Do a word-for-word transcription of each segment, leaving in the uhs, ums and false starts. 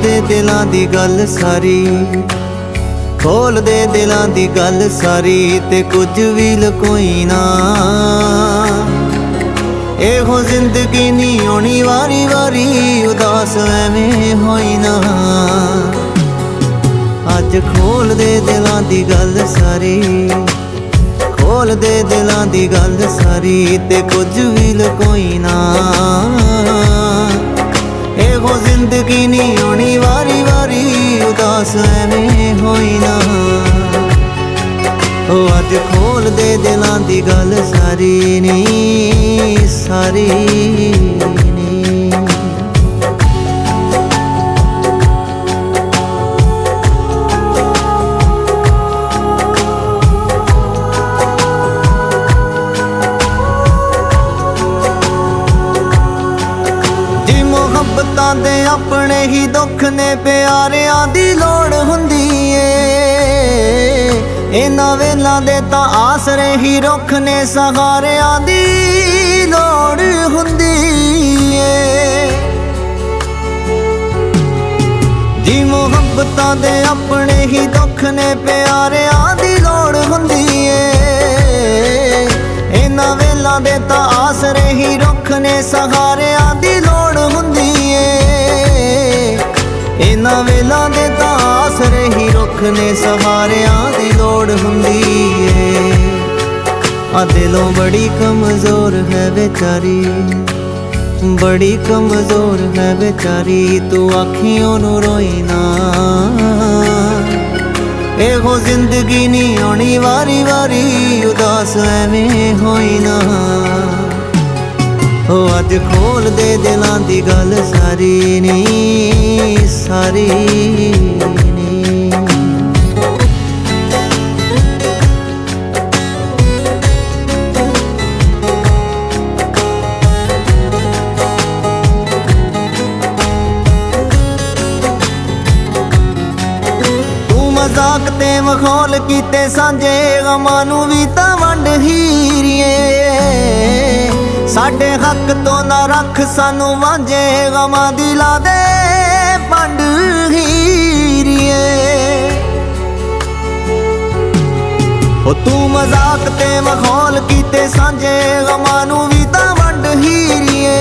दे दिलां दी गल सारी, खोल दे दिलां दी गल सारी, ते कुछ भी लकोई ना। एहो जिंदगी नी आनी वारी वारी, उदास एवें होई ना। अज खोल दे दिलां दी गल सारी, खोल दे दिलां दी गल सारी, ते कुछ भी लकोई ना। एहो जिंदगी नी आनी वारी वारी, उदास एवें होई ना। ओ अज खोल दे दिलां दी गल सारी नी, सारी नी। मुहब्बतां दे अपने ही दुख ने, प्यारियां दी लोड़ हुंदी ए। इन्हां वेलां दे तां आसरे ही रुख ने, सहारियां दी लोड़ हुंदी ए। जी मुहब्बतां दे अपने ही दुख ने, प्यारियां दी लोड़ हुंदी ए। इन्हां वेलां दे तां आसरे ही रुख ने, सहारियां दी लोड़ हुंदी ए। इन्हां वेलां दे तां आसरे ही रुख ने, सहारियां दी लोड़ हुंदी ए। आ दिलों बड़ी कमजोर है बेचारी, बड़ी कमजोर है बेचारी, तू आखियों नू रोई ना। एहो जिंदगी नी आनी वारी वारी, उदास एवें होई ना। ओ अज खोल दे दिलां दी गल सारी नी, सारी नी। तू मजाक ते मखौल कीते सांझे, गमां नू भी तां वंड हीरिए। साडे हक तो ना रख सानू वांझे, गमां दी ला दे पंड हीरिए। ओ तू मजाक ते मखौल कीते सांझे, गमां नू भी तां वंड हीरिए।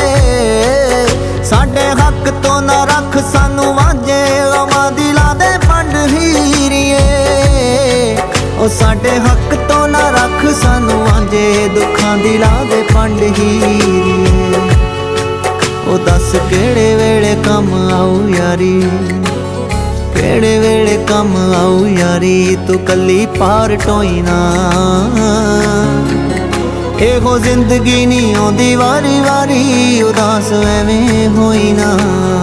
साडे हक तो ना रख सानू वांझे, गमां दी ला दे पंड हीरिए। ओ साडे हक तो ना रख सानू वांझे, दुखां दी ला दे पंड हीरिए। ओ दस केड़े वेले कम आऊ यारी, केड़े वेले कम आऊ यारी, तू कली पार टोई ना। एहो जिंदगी नी आउंदी वारी वारी, उदास एवें होई ना।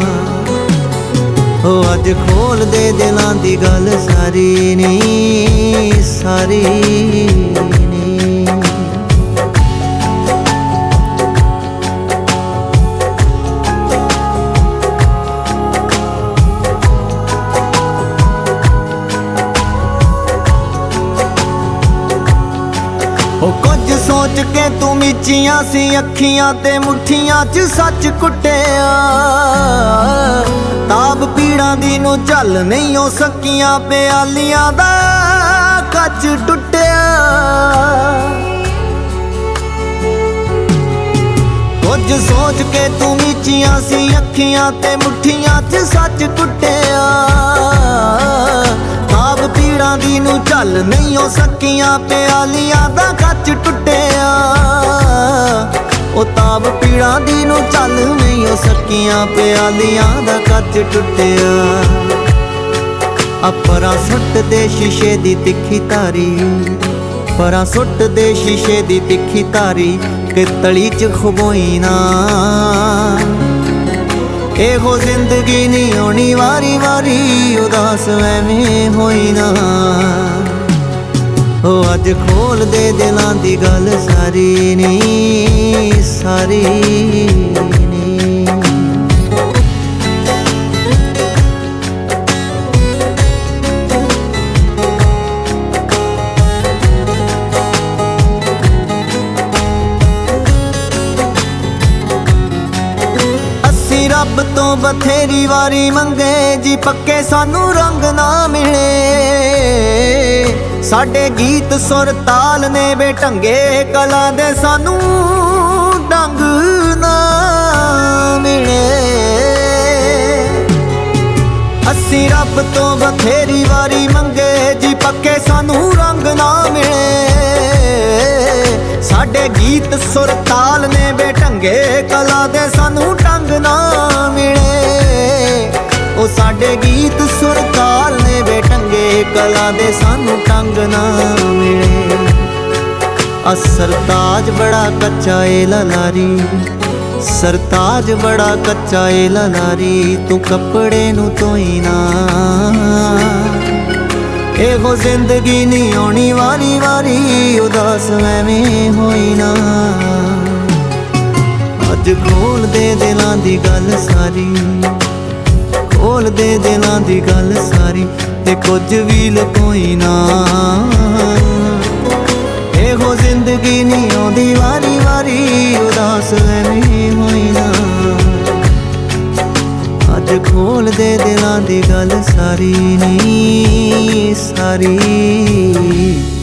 ओ अज खोल दे दिलां दी गल सारी नी, सारी नी। ओ कुछ सोच के तू मिचियां सी अखियां, ते मुठियां च सच कुटिया। ताब पीड़ां दी नू झल नहीं हो सकियां, प्यालियां दा कच टुटिया। कुछ सोच के तू मिचियां सी अखियां, ते मुठियां च सच कुटिया। ताब पीड़ां दी नू झल नहीं हो सकियां, प्यालियां दा कच टुटिया। ओ ताब पीड़ां दी नू झल नहीं हो सकियां, प्यालियां दा कच टुटिया। अपरा सुट दे शीशे दी तिखी तारी, परा सुट दे शीशे दी तिखी तारी, कि तली च खबोई ना। एहो जिंदगी नी आनी वारी वारी, उदास एवें होई ना। ओ अज खोल दे दिलां दी गल सारी नी, सारी नी। रब तो ਬਥੇਰੀ ਵਾਰੀ ਮੰਗੇ ਜੀ ਪੱਕੇ ਸਾਨੂੰ ਰੰਗ ਨਾ ਮਿਲੇ। ਸਾਡੇ ਗੀਤ ਸੁਰ ਤਾਲ ਨੇ ਬੇਢੰਗੇ ਕਲਾ ਦੇ ਸਾਨੂੰ ਡੰਗ ਨਾ ਮਿਲੇ। ਅਸੀਂ ਰੱਬ ਤੋਂ ਬਥੇਰੀ ਵਾਰੀ ਮੰਗੇ ਜੀ ਪੱਕੇ ਸਾਨੂੰ ਰੰਗ ਨਾ ਮਿਲੇ। ਸਾਡੇ ਗੀਤ ਸੁਰ ਤਾਲ ਨੇ ਬੇਢੰਗੇ ਕਲਾ ਦੇ ਸਾਨੂੰ ਢੰਗ ਨਾ ਮਿਲੇ। ਉਹ ਸਾਡੇ ਗੀਤ ਸੁਰ ਤਾਲ ਨੇ ਬੇਢੰਗੇ ਕਲਾ ਦੇ ਸਾਨੂੰ ਢੰਗ ਨਾ ਮਿਲੇ। ਆ ਸਰਤਾਜ ਬੜਾ ਕੱਚਾ ਏ ਲਲਾਰੀ, ਸਰਤਾਜ ਬੜਾ ਕੱਚਾ ਏ ਲਲਾਰੀ, ਤੂੰ ਕੱਪੜੇ ਨੂੰ ਧੋਈ ਨਾ। ਇਹੋ ਜ਼ਿੰਦਗੀ ਨਹੀਂ ਆਉਣੀ ਵਾਰੀ ਵਾਰੀ, ਉਦਾਸ ਐਵੇਂ ਹੋਈ ਨਾ। ਅੱਜ ਖੋਲ ਦੇ ਦਿਲਾਂ ਦੀ ਗੱਲ ਸਾਰੀ, ਖੋਲ ਦੇ ਦਿਲਾਂ ਦੀ ਗੱਲ ਸਾਰੀ, ਤੇ ਕੁਝ ਵੀ ਲੁਕੋਈ ਨਾ। ਇਹੋ ਜ਼ਿੰਦਗੀ ਨਹੀਂ ਆਉਂਦੀ ਵਾਰੀ ਵਾਰੀ, ਉਦਾਸ ਐਵੇਂ ਹੋਈ ਨਾ। ਅੱਜ ਖੋਲ ਦੇ ਦਿਲਾਂ ਦੀ ਗੱਲ ਸਾਰੀ ਨੀ ਸਾਰੀ।